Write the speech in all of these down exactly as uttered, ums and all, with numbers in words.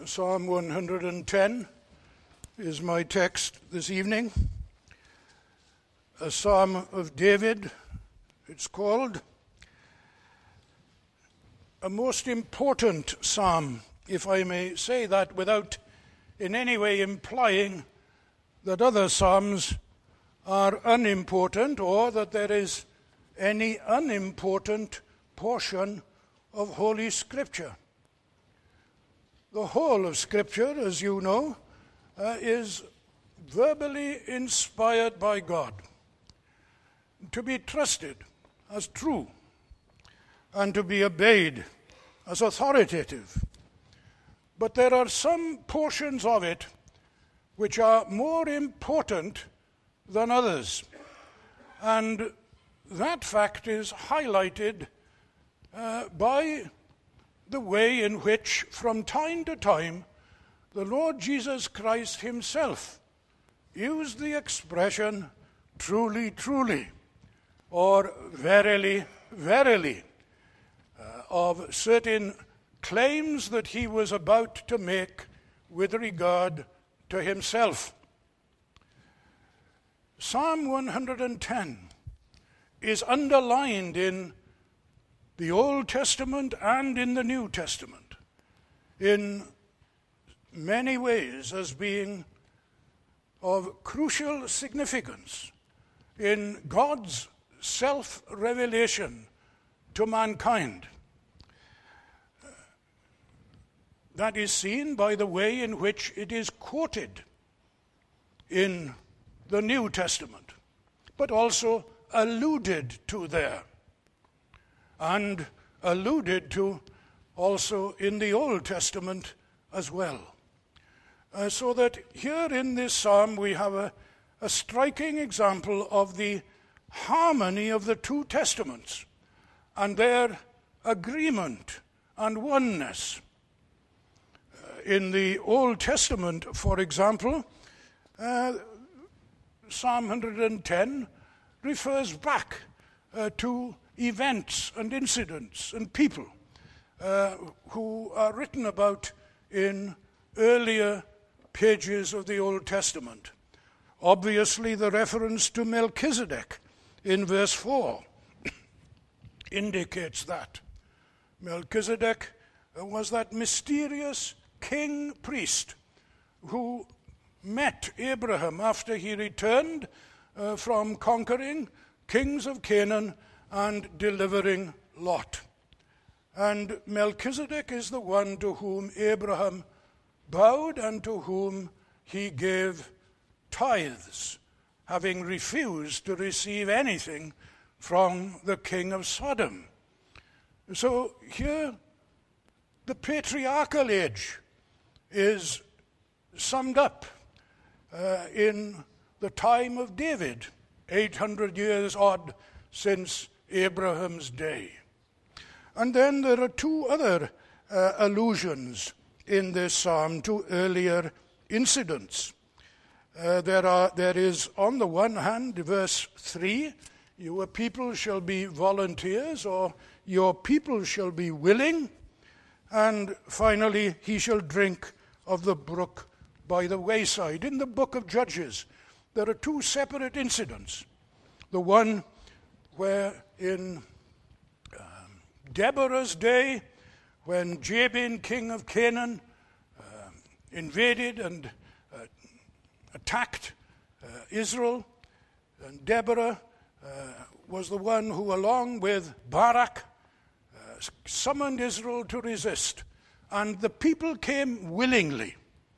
Psalm one hundred ten is my text this evening. A Psalm of David, it's called. A most important psalm, if I may say that without in any way implying that other psalms are unimportant or that there is any unimportant portion of Holy Scripture. The whole of Scripture, as you know, uh, is verbally inspired by God, to be trusted as true, and to be obeyed as authoritative. But there are some portions of it which are more important than others, and that fact is highlighted uh, by the way in which, from time to time, the Lord Jesus Christ himself used the expression, truly, truly, or verily, verily, uh, of certain claims that he was about to make with regard to himself. Psalm one hundred ten is underlined in the Old Testament and in the New Testament in many ways as being of crucial significance in God's self-revelation to mankind. That is seen by the way in which it is quoted in the New Testament, but also alluded to there, and alluded to also in the Old Testament as well. Uh, so that here in this psalm we have a, a striking example of the harmony of the two testaments and their agreement and oneness. Uh, in the Old Testament, for example, uh, Psalm one hundred ten refers back uh, to events and incidents and people uh, who are written about in earlier pages of the Old Testament. Obviously, the reference to Melchizedek in verse four indicates that. Melchizedek was that mysterious king-priest who met Abraham after he returned uh, from conquering kings of Canaan and delivering Lot. And Melchizedek is the one to whom Abraham bowed and to whom he gave tithes, having refused to receive anything from the king of Sodom. So here the patriarchal age is summed up uh, in the time of David, eight hundred years odd since Abraham's day. And then there are two other uh, allusions in this psalm to earlier incidents. Uh, there are, there is, on the one hand, verse three, your people shall be volunteers, or your people shall be willing, and finally, he shall drink of the brook by the wayside. In the book of Judges, there are two separate incidents. The one where in um, Deborah's day, when Jabin, king of Canaan, uh, invaded and uh, attacked uh, Israel, and Deborah uh, was the one who, along with Barak, uh, summoned Israel to resist, and the people came willingly.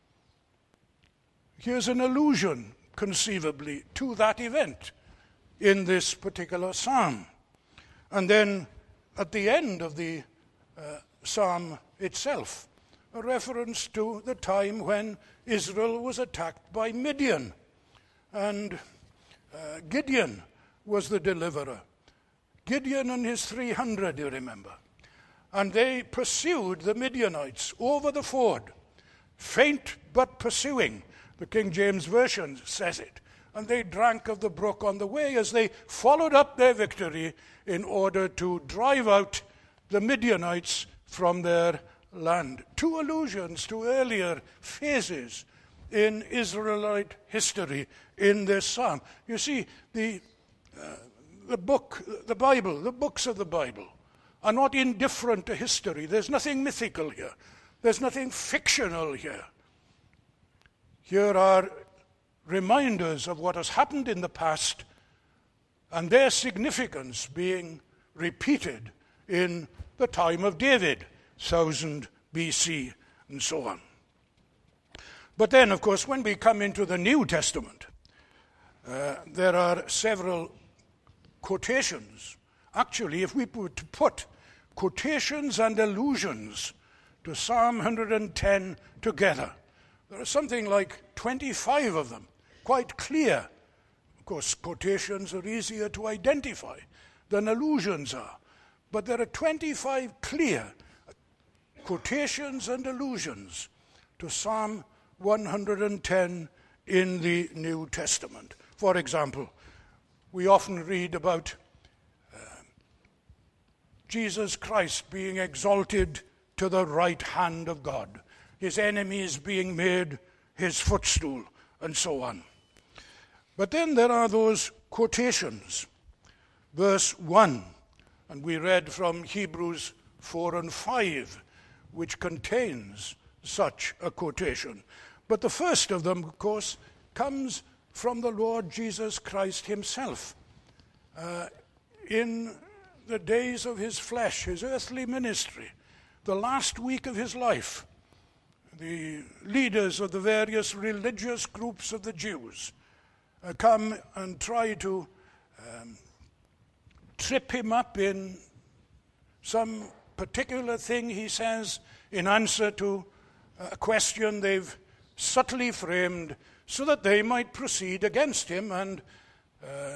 Here's an allusion, conceivably, to that event in this particular psalm. And then at the end of the uh, psalm itself, a reference to the time when Israel was attacked by Midian, and uh, Gideon was the deliverer. Gideon and his three hundred, you remember. And they pursued the Midianites over the ford, faint but pursuing. The King James Version says it. And they drank of the brook on the way as they followed up their victory in order to drive out the Midianites from their land. Two allusions to earlier phases in Israelite history in this psalm. You see, the uh, the book, the Bible, the books of the Bible are not indifferent to history. There's nothing mythical here. There's nothing fictional here. Here are reminders of what has happened in the past and their significance being repeated in the time of David, one thousand B C, and so on. But then, of course, when we come into the New Testament, uh, there are several quotations. Actually, if we were to put quotations and allusions to Psalm one hundred ten together, there are something like twenty-five of them, quite clear. Of course, quotations are easier to identify than allusions are. But there are twenty-five clear quotations and allusions to Psalm one hundred ten in the New Testament. For example, we often read about uh, Jesus Christ being exalted to the right hand of God, his enemies being made his footstool, and so on. But then there are those quotations. Verse one, and we read from Hebrews four and five, which contains such a quotation. But the first of them, of course, comes from the Lord Jesus Christ himself. Uh, in the days of his flesh, his earthly ministry, the last week of his life, the leaders of the various religious groups of the Jews uh, come and try to um, trip him up in some particular thing he says in answer to a question they've subtly framed so that they might proceed against him and uh,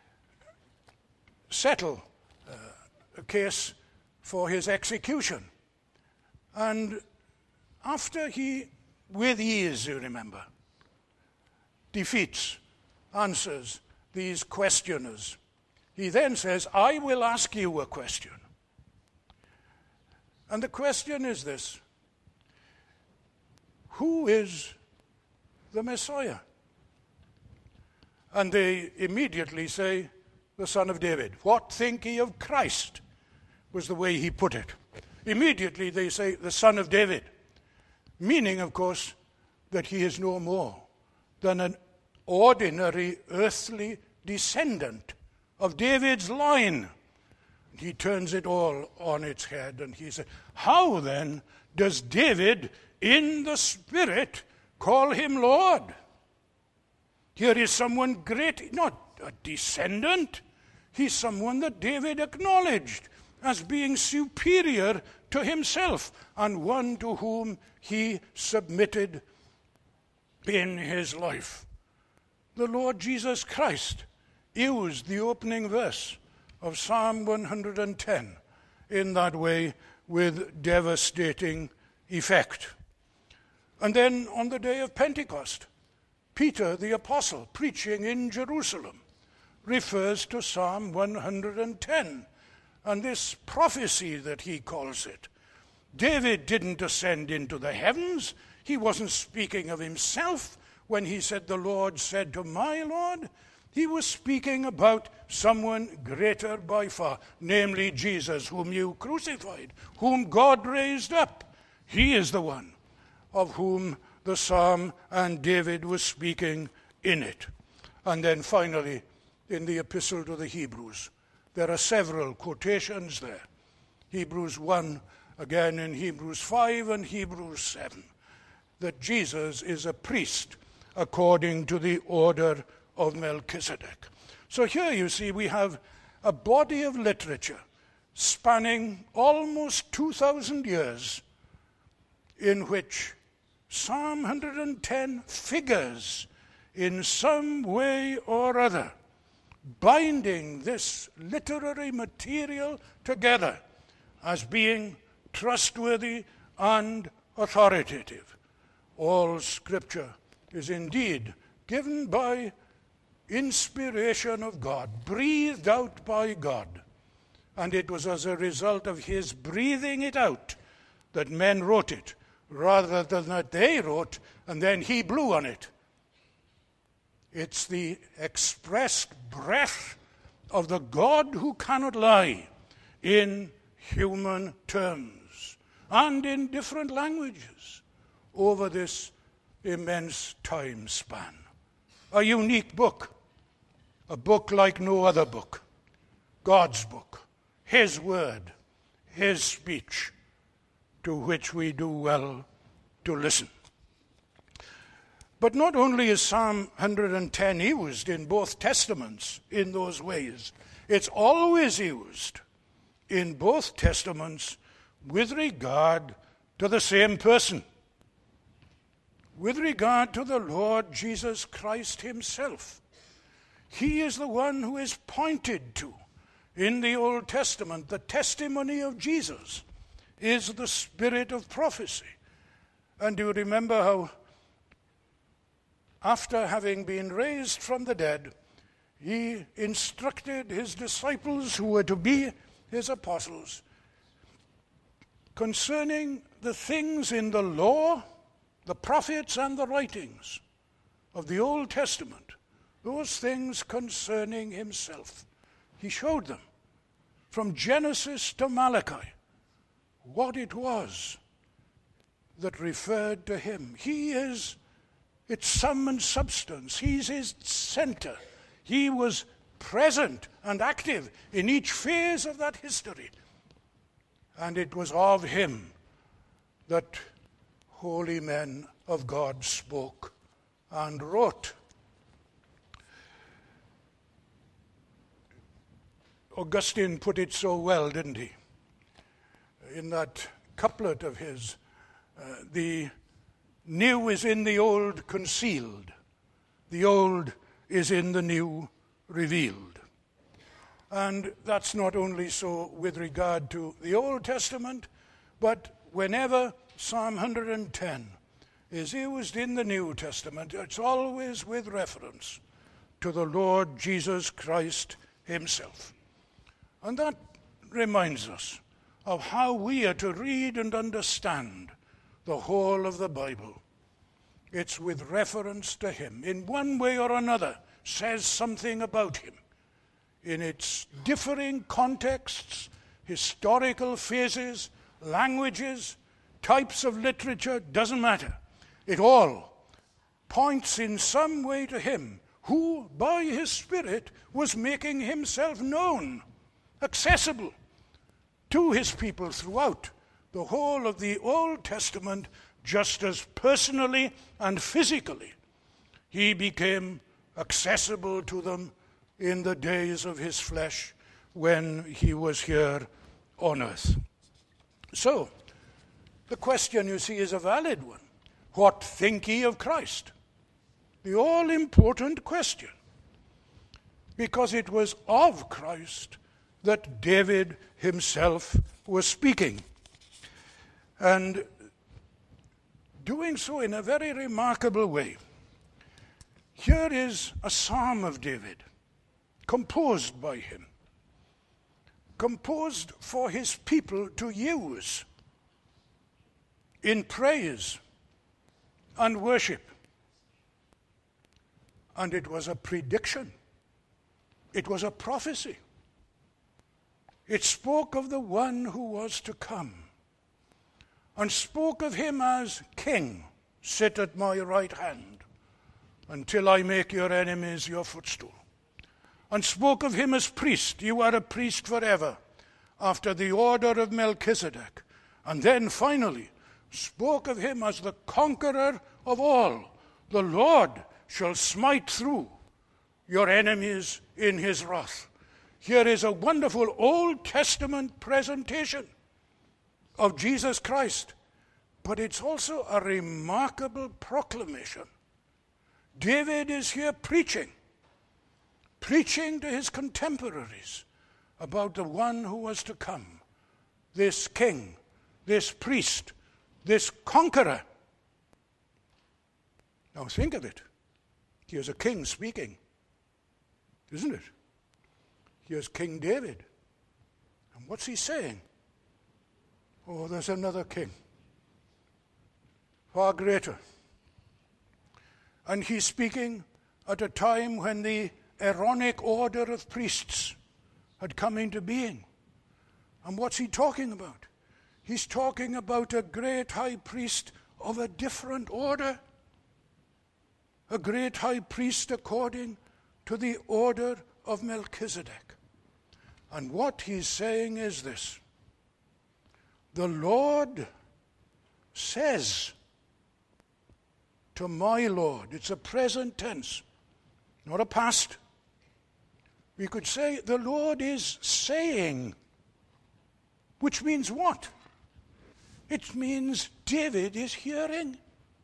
settle uh, a case for his execution. And after he, with ease, you remember, defeats, answers these questioners, he then says, I will ask you a question. And the question is this: who is the Messiah? And they immediately say, the Son of David. What think ye of Christ? Was the way he put it. Immediately they say, the Son of David. Meaning, of course, that he is no more than an ordinary earthly descendant of David's line. He turns it all on its head and he said, how then does David in the Spirit call him Lord? Here is someone great, not a descendant. He's someone that David acknowledged as being superior to himself and one to whom he submitted in his life. The Lord Jesus Christ used the opening verse of Psalm one hundred ten in that way with devastating effect. And then on the day of Pentecost, Peter the apostle, preaching in Jerusalem, refers to Psalm one hundred ten and this prophecy that he calls it. David didn't ascend into the heavens. He wasn't speaking of himself when he said, the Lord said to my Lord. He was speaking about someone greater by far, namely Jesus, whom you crucified, whom God raised up. He is the one of whom the psalm and David was speaking in it. And then finally, in the epistle to the Hebrews, there are several quotations there. Hebrews one, again in Hebrews five and Hebrews seven, that Jesus is a priest according to the order of Melchizedek. So here you see we have a body of literature spanning almost two thousand years in which Psalm one hundred ten figures in some way or other, binding this literary material together as being trustworthy and authoritative. All Scripture is indeed given by inspiration of God, breathed out by God. And it was as a result of his breathing it out that men wrote it, rather than that they wrote and then he blew on it. It's the expressed breath of the God who cannot lie in human terms and in different languages over this immense time span. A unique book, a book like no other book, God's book, his word, his speech, to which we do well to listen. But not only is Psalm one hundred ten used in both Testaments in those ways, it's always used in both Testaments with regard to the same person, with regard to the Lord Jesus Christ himself. He is the one who is pointed to in the Old Testament. The testimony of Jesus is the spirit of prophecy. And do you remember how, after having been raised from the dead, he instructed his disciples, who were to be his apostles, concerning the things in the law, the prophets, and the writings of the Old Testament, those things concerning himself. He showed them from Genesis to Malachi what it was that referred to him. He is its sum and substance. He's its center. He was present and active in each phase of that history. And it was of him that holy men of God spoke and wrote. Augustine put it so well, didn't he? In that couplet of his, uh, the new is in the old concealed, the old is in the new revealed. And that's not only so with regard to the Old Testament, but whenever Psalm one hundred ten is used in the New Testament, it's always with reference to the Lord Jesus Christ himself. And that reminds us of how we are to read and understand the whole of the Bible. It's with reference to him. In one way or another, says something about him. In its differing contexts, historical phases, languages, types of literature, doesn't matter. It all points in some way to him who, by his Spirit, was making himself known, accessible to his people throughout the whole of the Old Testament, just as personally and physically he became accessible to them in the days of his flesh when he was here on earth. So, the question, you see, is a valid one. What think ye of Christ? The all-important question. Because it was of Christ that David himself was speaking. And doing so in a very remarkable way. Here is a psalm of David, composed by him, composed for his people to use in praise and worship. And it was a prediction. It was a prophecy. It spoke of the one who was to come, and spoke of him as king. Sit at my right hand until I make your enemies your footstool. And spoke of him as priest. You are a priest forever, after the order of Melchizedek. And then finally spoke of him as the conqueror of all. The Lord shall smite through your enemies in his wrath. Here is a wonderful Old Testament presentation of Jesus Christ, but it's also a remarkable proclamation. David is here preaching, preaching to his contemporaries about the one who was to come, this king, this priest, this conqueror. Now think of it. Here's a king speaking, isn't it? Here's King David. And what's he saying? Oh, there's another king. far greater. And he's speaking at a time when the Aaronic order of priests had come into being. And what's he talking about? He's talking about a great high priest of a different order. A great high priest according to the order of Melchizedek. And what he's saying is this: the Lord says to my Lord. It's a present tense, not a past. We could say the Lord is saying, which means what? It means David is hearing.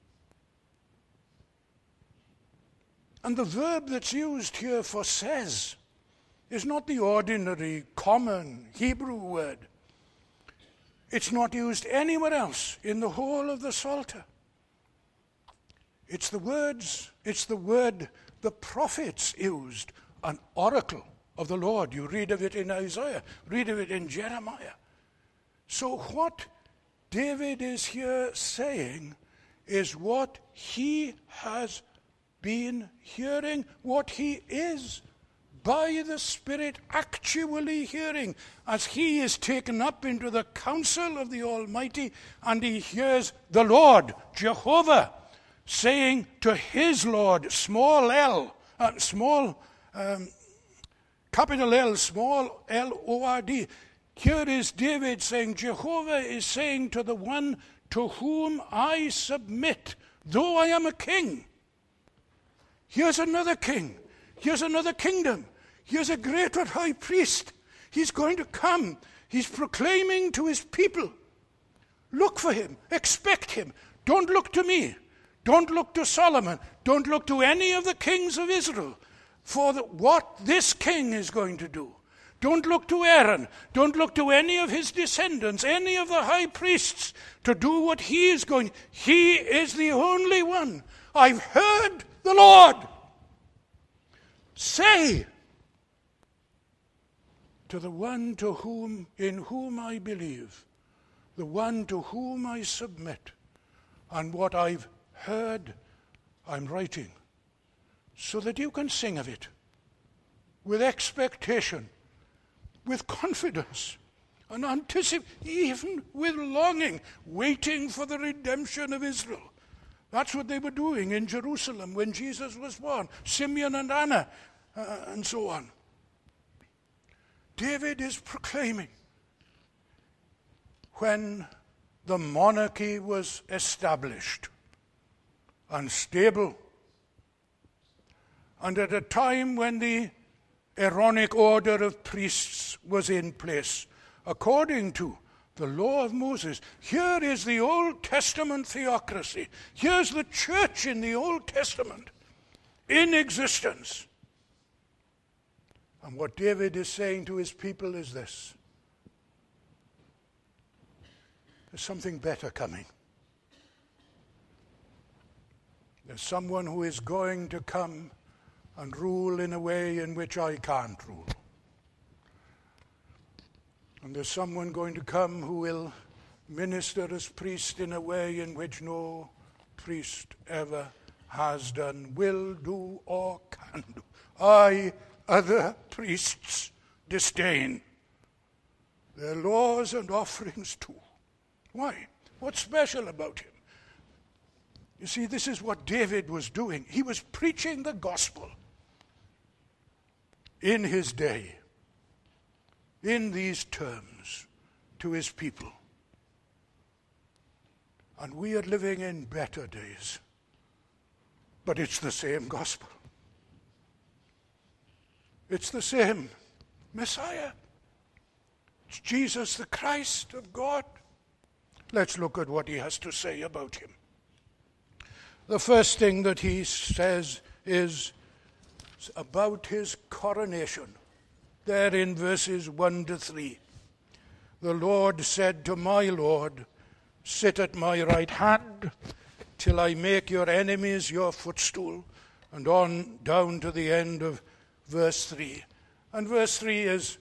And the verb that's used here for says is not the ordinary, common Hebrew word. It's not used anywhere else in the whole of the Psalter. It's the words, it's the word the prophets used, an oracle of the Lord. You read of it in Isaiah, read of it in Jeremiah. So what David is here saying is what he has been hearing, what he is by the Spirit actually hearing, as he is taken up into the counsel of the Almighty, and he hears the Lord, Jehovah, saying to his Lord, small l, uh, small, um, capital L, small L O R D. Here is David saying, Jehovah is saying to the one to whom I submit, though I am a king. Here's another king. Here's another kingdom. Here's a greater high priest. He's going to come. He's proclaiming to his people, look for him, expect him. Don't look to me. Don't look to Solomon. Don't look to any of the kings of Israel for the, what this king is going to do. Don't look to Aaron. Don't look to any of his descendants, any of the high priests to do what he is going. He is the only one. I've heard the Lord say to the one to whom, in whom I believe, the one to whom I submit, and what I've heard, I'm writing, so that you can sing of it with expectation, with confidence, and anticipation, even with longing, waiting for the redemption of Israel. That's what they were doing in Jerusalem when Jesus was born, Simeon and Anna, uh, and so on. David is proclaiming when the monarchy was established and stable, and at a time when the Aaronic order of priests was in place, according to the law of Moses. Here is the Old Testament theocracy. Here's the church in the Old Testament in existence. And what David is saying to his people is this: there's something better coming. There's someone who is going to come and rule in a way in which I can't rule. And there's someone going to come who will minister as priest in a way in which no priest ever has done, will do, or can do. I, other priests, disdain their laws and offerings too. Why? What's special about him? You see, this is what David was doing. He was preaching the gospel in his day, in these terms, to his people. And we are living in better days, but it's the same gospel. It's the same Messiah. It's Jesus the Christ of God. Let's look at what he has to say about him. The first thing that he says is about his coronation. There in verses one to three. The Lord said to my Lord, sit at my right hand till I make your enemies your footstool. And on down to the end of verse three. And verse three is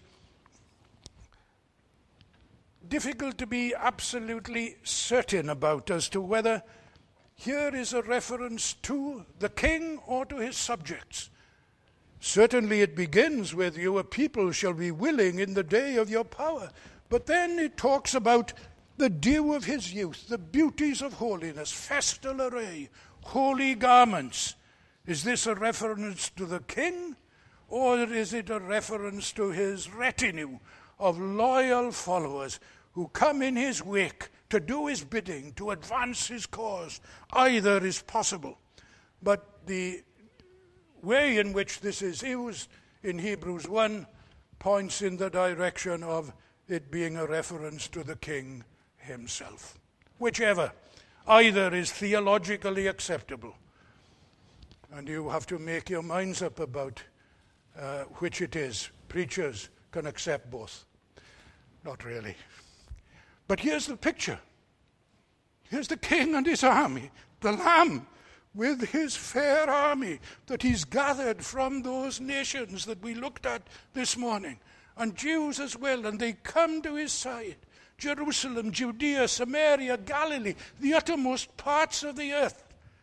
difficult to be absolutely certain about as to whether here is a reference to the king or to his subjects. Certainly it begins with, your people shall be willing in the day of your power. But then it talks about the dew of his youth, the beauties of holiness, festal array, holy garments. Is this a reference to the king, or is it a reference to his retinue of loyal followers who come in his wake to do his bidding, to advance his cause? Either is possible. But the way in which this is used in Hebrews one points in the direction of it being a reference to the king himself. Whichever, either is theologically acceptable. And you have to make your minds up about uh, which it is. Preachers can accept both. Not really. But here's the picture. Here's the king and his army, the Lamb with his fair army that he's gathered from those nations that we looked at this morning, and Jews as well, and they come to his side. Jerusalem, Judea, Samaria, Galilee, the uttermost parts of the earth.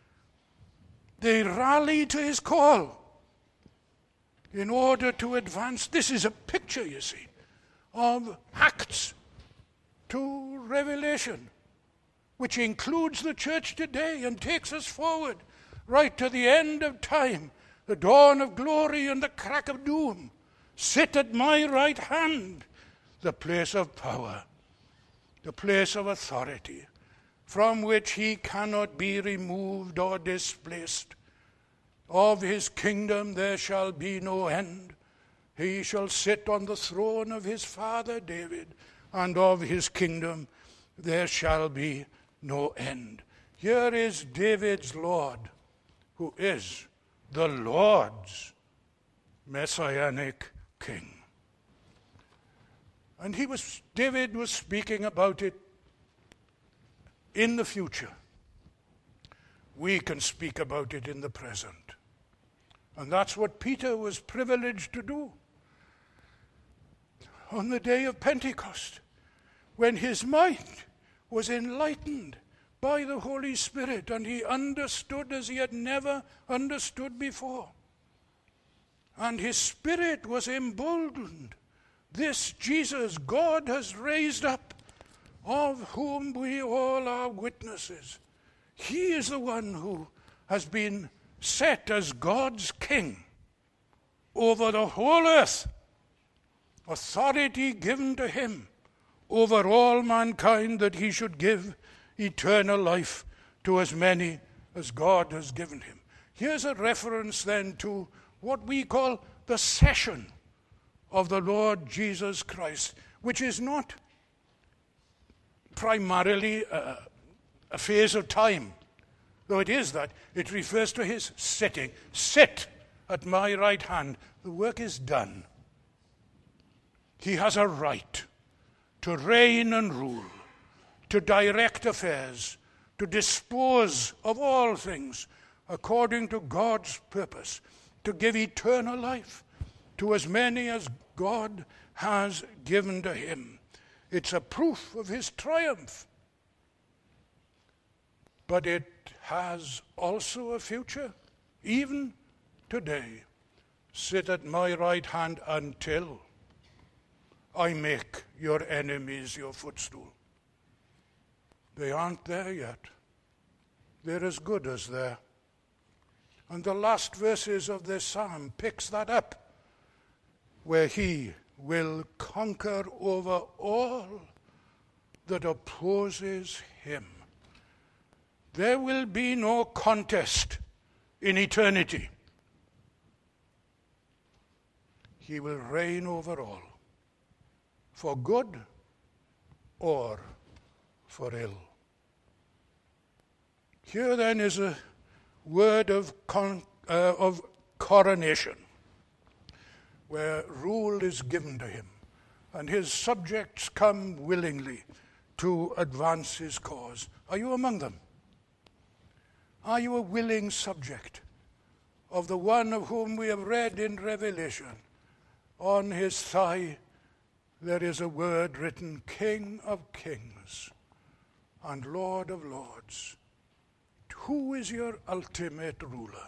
They rally to his call in order to advance. This is a picture, you see, of Acts to Revelation, which includes the church today and takes us forward right to the end of time, the dawn of glory and the crack of doom. Sit at my right hand, the place of power, the place of authority, from which he cannot be removed or displaced. Of his kingdom there shall be no end. He shall sit on the throne of his father David, and of his kingdom there shall be no end. Here is David's Lord, who is the Lord's messianic king. And he was, David was speaking about it in the future. We can speak about it in the present. And that's what Peter was privileged to do on the day of Pentecost, when his mind was enlightened by the Holy Spirit, and he understood as he had never understood before. And his spirit was emboldened. This Jesus God has raised up, of whom we all are witnesses. He is the one who has been set as God's king over the whole earth, authority given to him over all mankind, that he should give eternal life to as many as God has given him. Here's a reference then to what we call the session of the Lord Jesus Christ, which is not primarily a, a phase of time, though it is that. It refers to his sitting. Sit at my right hand. The work is done. He has a right to reign and rule, to direct affairs, to dispose of all things according to God's purpose, to give eternal life to as many as God has given to him. It's a proof of his triumph. But it has also a future, even today. Sit at my right hand until I make your enemies your footstool. They aren't there yet. They're as good as there. And the last verses of this psalm picks that up, where he will conquer over all that opposes him. There will be no contest in eternity. He will reign over all, for good or for ill. Here then is a word of, con- uh, of coronation, where rule is given to him, and his subjects come willingly to advance his cause. Are you among them? Are you a willing subject of the one of whom we have read in Revelation? On his thigh there is a word written, King of Kings and Lord of Lords. who is your ultimate ruler?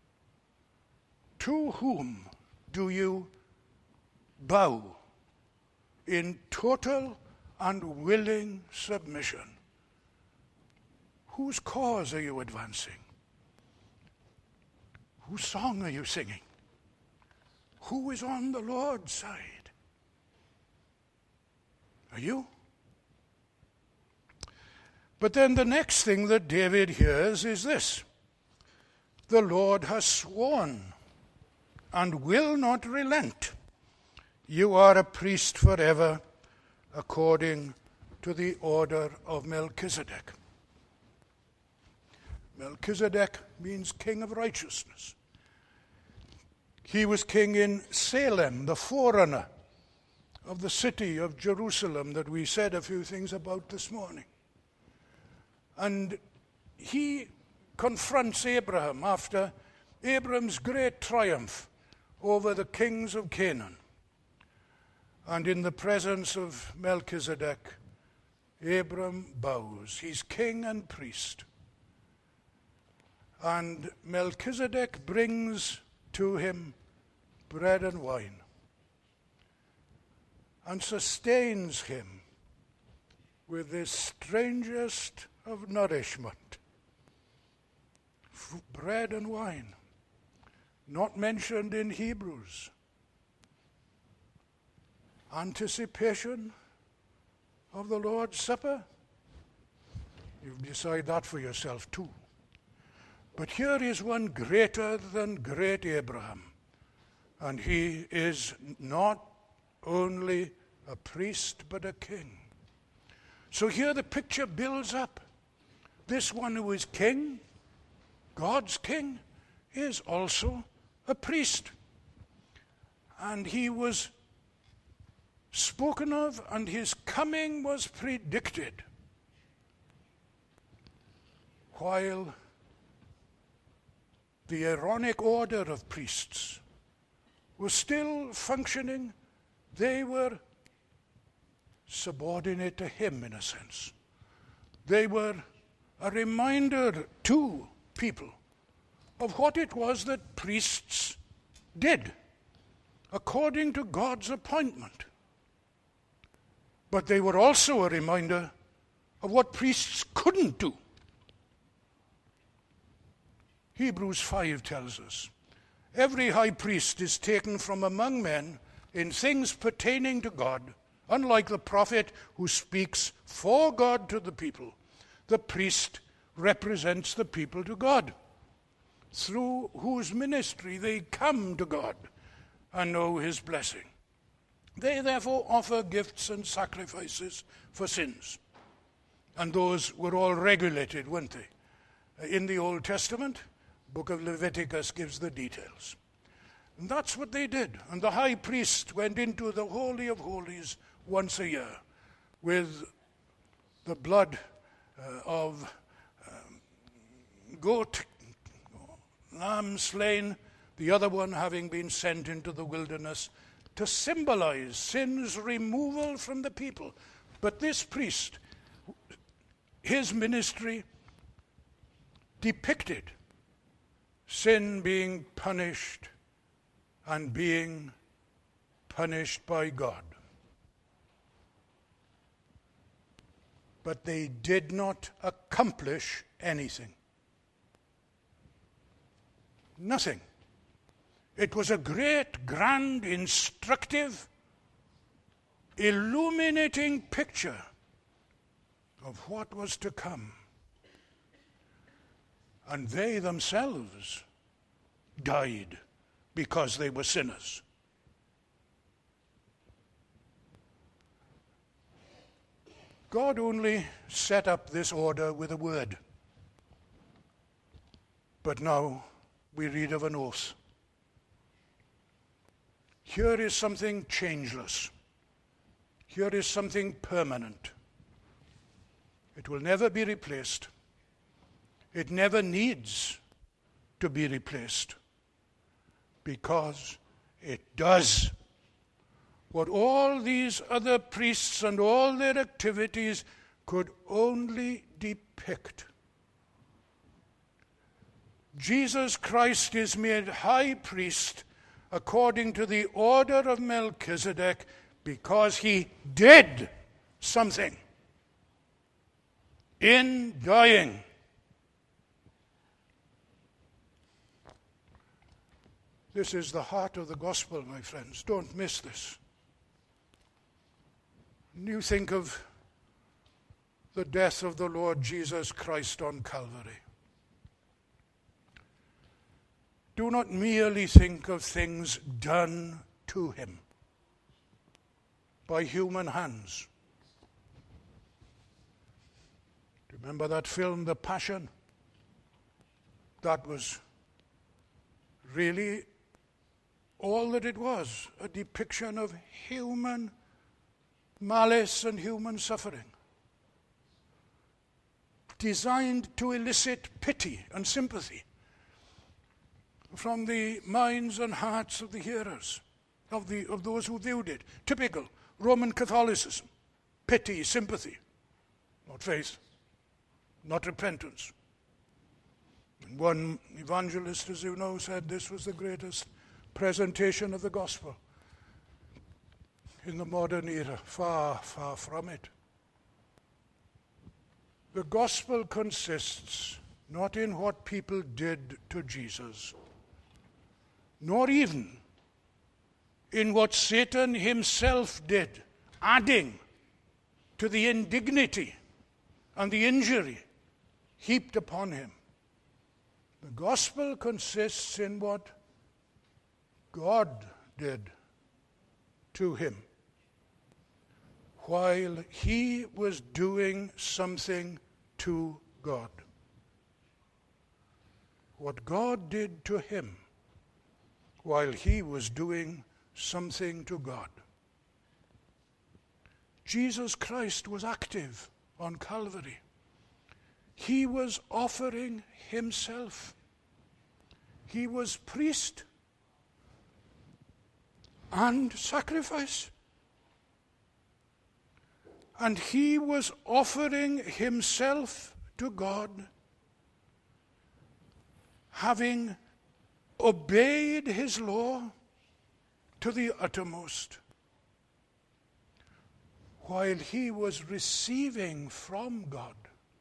To whom do you bow in total and willing submission? Whose cause are you advancing? Whose song are you singing? Who is on the Lord's side? Are you? But then the next thing that David hears is this: the Lord has sworn and will not relent. You are a priest forever, according to the order of Melchizedek. Melchizedek means king of righteousness. He was king in Salem, the forerunner of the city of Jerusalem that we said a few things about this morning. And he confronts Abraham after Abraham's great triumph over the kings of Canaan. And in the presence of Melchizedek, Abraham bows. He's king and priest. And Melchizedek brings to him bread and wine and sustains him with this strangest of nourishment. F- bread and wine, not mentioned in Hebrews. Anticipation of the Lord's Supper. You decide that for yourself too. But here is one greater than great Abraham, and he is not only a priest but a king. So here the picture builds up. This one who is king, God's king, is also a priest. And he was spoken of, and his coming was predicted. While the Aaronic order of priests was still functioning, they were subordinate to him in a sense. They were a reminder to people of what it was that priests did according to God's appointment. But they were also a reminder of what priests couldn't do. Hebrews five tells us, every high priest is taken from among men in things pertaining to God. Unlike the prophet who speaks for God to the people, the priest represents the people to God, through whose ministry they come to God and know his blessing. They therefore offer gifts and sacrifices for sins. And those were all regulated, weren't they? In the Old Testament, book of Leviticus gives the details. And that's what they did. And the high priest went into the Holy of Holies once a year with the blood uh, of um, goat, lamb slain, the other one having been sent into the wilderness to symbolize sin's removal from the people. But this priest, his ministry depicted sin being punished and being punished by God. But they did not accomplish anything. Nothing. It was a great, grand, instructive, illuminating picture of what was to come. And they themselves died because they were sinners. God only set up this order with a word. But now we read of an oath. Here is something changeless. Here is something permanent. It will never be replaced. It never needs to be replaced, because it does what all these other priests and all their activities could only depict. Jesus Christ is made high priest according to the order of Melchizedek because he did something in dying. This is the heart of the gospel, my friends. Don't miss this. You think of the death of the Lord Jesus Christ on Calvary. Do not merely think of things done to him by human hands. Do you remember that film, The Passion? That was really all that it was, a depiction of human malice and human suffering, designed to elicit pity and sympathy from the minds and hearts of the hearers, of the of those who viewed it. Typical Roman Catholicism. Pity, sympathy, not faith, not repentance. And one evangelist, as you know, said this was the greatest presentation of the gospel in the modern era. Far, far from it. The gospel consists not in what people did to Jesus, nor even in what Satan himself did, adding to the indignity and the injury heaped upon him. The gospel consists in what God did to him while he was doing something to God. What God did to him while he was doing something to God. Jesus Christ was active on Calvary. He was offering himself. He was priest and sacrifice. And he was offering himself to God, having obeyed his law to the uttermost, while he was receiving from God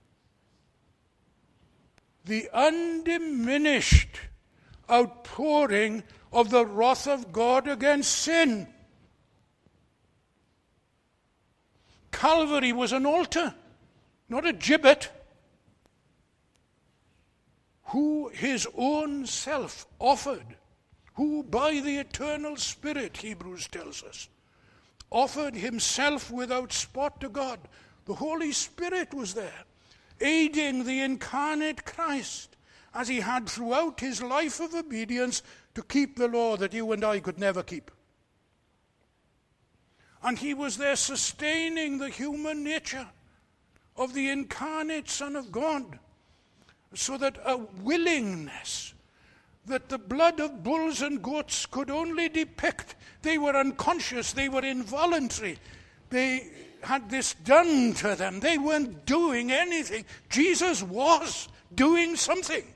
the undiminished outpouring of the wrath of God against sin. Calvary was an altar, not a gibbet, who his own self offered, who by the eternal Spirit, Hebrews tells us, offered himself without spot to God. The Holy Spirit was there, aiding the incarnate Christ, as he had throughout his life of obedience to keep the law that you and I could never keep. And he was there sustaining the human nature of the incarnate Son of God, so that a willingness that the blood of bulls and goats could only depict. They were unconscious, they were involuntary, they had this done to them, they weren't doing anything. Jesus was doing something.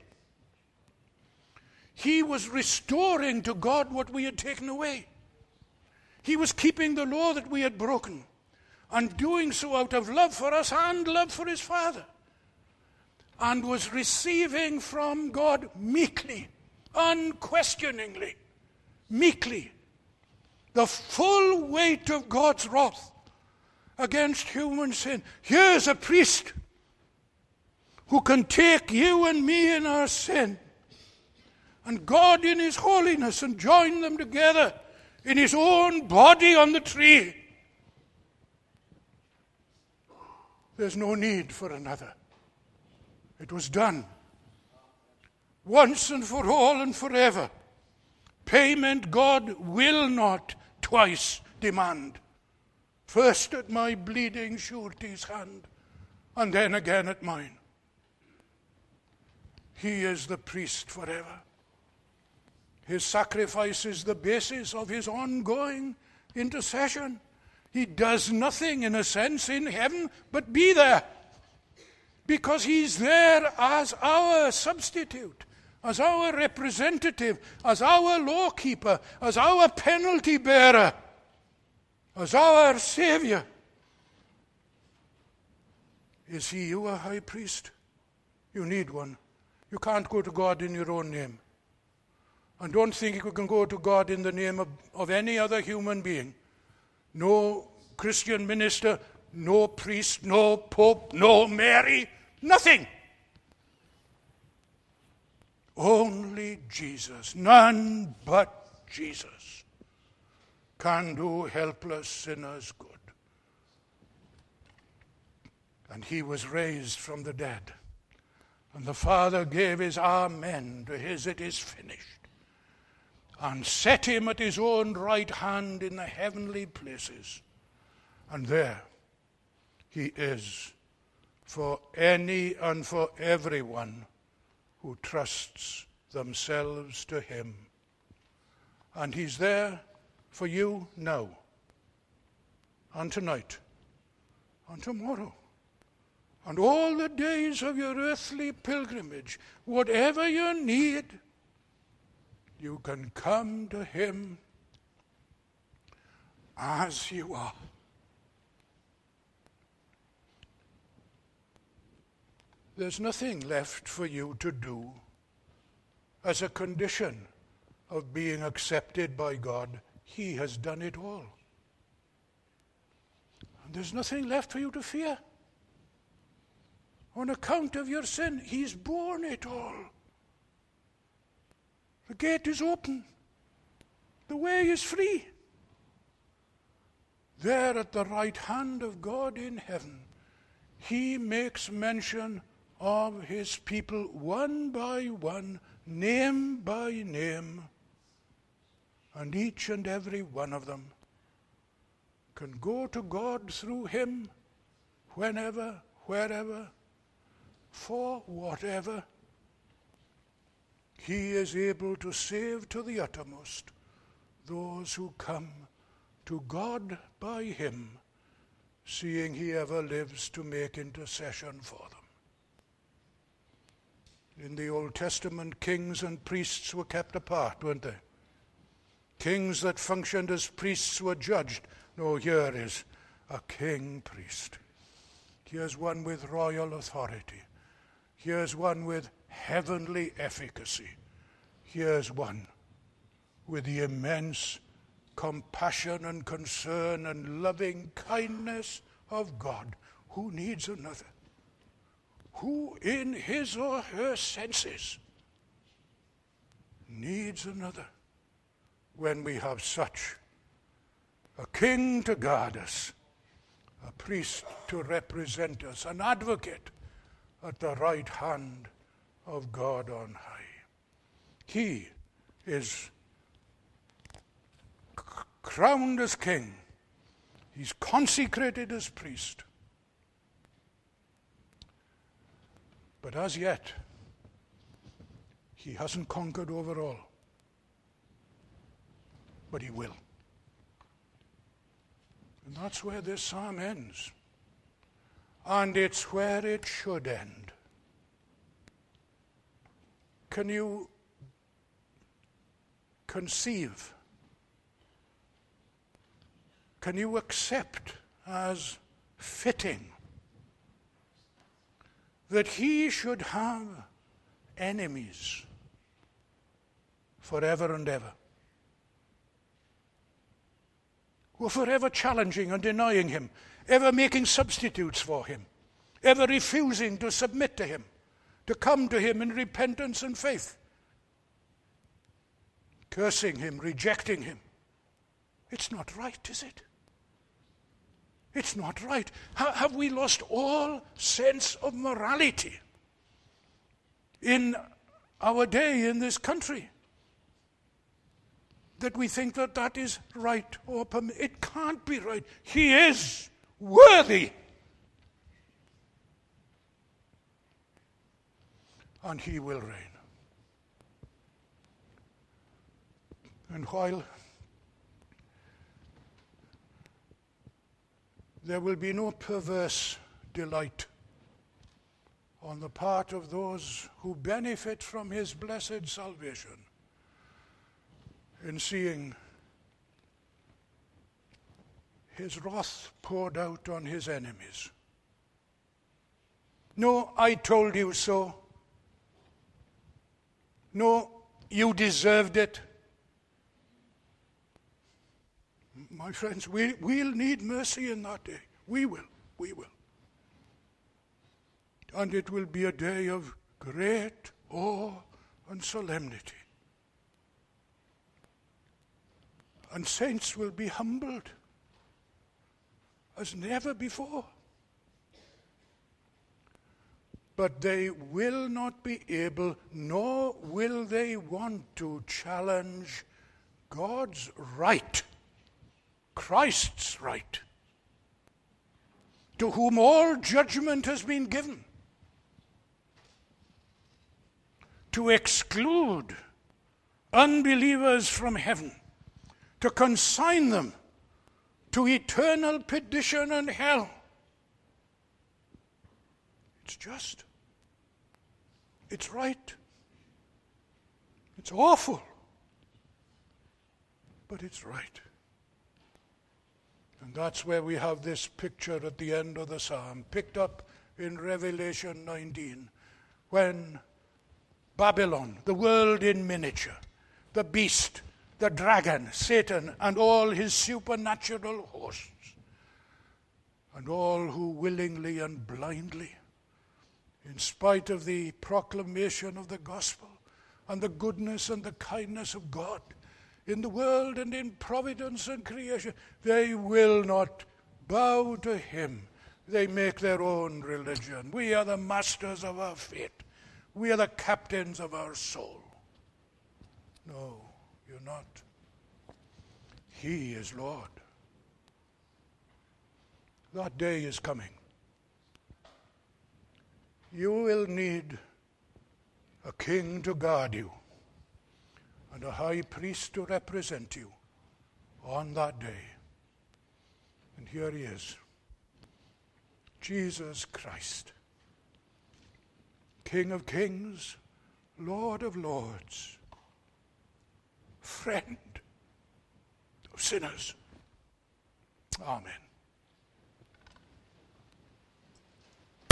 He was restoring to God what we had taken away. He was keeping the law that we had broken, and doing so out of love for us and love for his Father, and was receiving from God meekly, unquestioningly, meekly, the full weight of God's wrath against human sin. Here's a priest who can take you and me in our sin, and God in his holiness, and join them together in his own body on the tree. There's no need for another. It was done. Once and for all and forever. Payment God will not twice demand. First at my bleeding surety's hand, and then again at mine. He is the priest forever. His sacrifice is the basis of his ongoing intercession. He does nothing, in a sense, in heaven but be there, because he's there as our substitute, as our representative, as our lawkeeper, as our penalty bearer, as our Savior. Is he your high priest? You need one. You can't go to God in your own name. And don't think you can go to God in the name of, of any other human being. No Christian minister, no priest, no pope, no Mary, nothing. Only Jesus, none but Jesus, can do helpless sinners good. And he was raised from the dead. And the Father gave his amen to his "it is finished," and set him at his own right hand in the heavenly places. And there he is for any and for everyone who trusts themselves to him. And he's there for you now, and tonight, and tomorrow, and all the days of your earthly pilgrimage. Whatever you need, you can come to him as you are. There's nothing left for you to do as a condition of being accepted by God. He has done it all. And there's nothing left for you to fear. On account of your sin, he's borne it all. The gate is open. The way is free. There at the right hand of God in heaven, he makes mention of his people one by one, name by name, and each and every one of them can go to God through him whenever, wherever, for whatever. He is able to save to the uttermost those who come to God by him, seeing he ever lives to make intercession for them. In the Old Testament, kings and priests were kept apart, weren't they? Kings that functioned as priests were judged. No, here is a king priest. Here's one with royal authority. Here's one with heavenly efficacy. Here's one with the immense compassion and concern and loving kindness of God. Who needs another? Who in his or her senses needs another when we have such a king to guard us, a priest to represent us, an advocate at the right hand of God on high? He is c- crowned as king. He's consecrated as priest. But as yet, he hasn't conquered over all. But he will. And that's where this psalm ends. And it's where it should end. Can you conceive? Can you accept as fitting that he should have enemies forever and ever, who are forever challenging and denying him, ever making substitutes for him, ever refusing to submit to him, to come to him in repentance and faith, cursing him, rejecting him? It's not right, is it? It's not right. Ha- have we lost all sense of morality in our day in this country? That we think that that is right or perm- it can't be right. He is worthy. And he will reign. And while there will be no perverse delight on the part of those who benefit from his blessed salvation in seeing his wrath poured out on his enemies. No, I told you so. No, you deserved it. My friends, we, we'll need mercy in that day. We will. We will. And it will be a day of great awe and solemnity. And saints will be humbled as never before. But they will not be able, nor will they want to challenge God's right, Christ's right, to whom all judgment has been given, to exclude unbelievers from heaven, to consign them to eternal perdition and hell. It's just. It's right. It's awful. But it's right. And that's where we have this picture at the end of the psalm, picked up in Revelation nineteen, when Babylon, the world in miniature, the beast, the dragon, Satan, and all his supernatural hosts, and all who willingly and blindly, in spite of the proclamation of the gospel and the goodness and the kindness of God in the world and in providence and creation, they will not bow to him. They make their own religion. We are the masters of our fate. We are the captains of our soul. No, you're not. He is Lord. That day is coming. You will need a king to guard you and a high priest to represent you on that day. And here he is, Jesus Christ, King of kings, Lord of lords, friend of sinners. Amen.